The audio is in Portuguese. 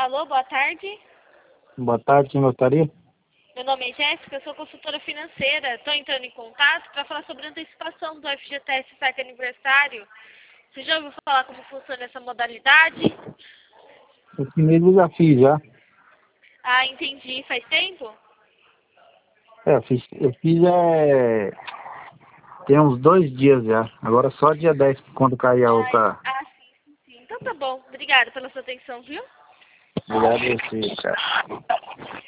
Alô, boa tarde. Boa tarde, quem gostaria? Meu nome é Jéssica, eu sou consultora financeira. Estou entrando em contato para falar sobre a antecipação do FGTS Saque Aniversário. Você já ouviu falar como funciona essa modalidade? Esse mês eu já fiz já. Ah, entendi. Faz tempo? Eu fiz tem uns 2 dias já. Agora só dia 10 quando cair a outra. Sim. Então tá bom. Obrigada pela sua atenção, viu? Obrigado a você, cara.